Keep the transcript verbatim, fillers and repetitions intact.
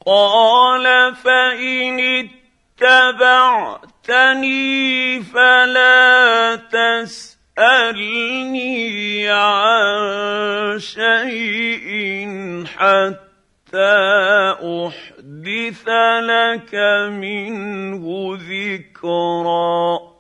قال فإن اتبعتني فلا تسألني عن شيء حتى أحدث لك منه ذكرا.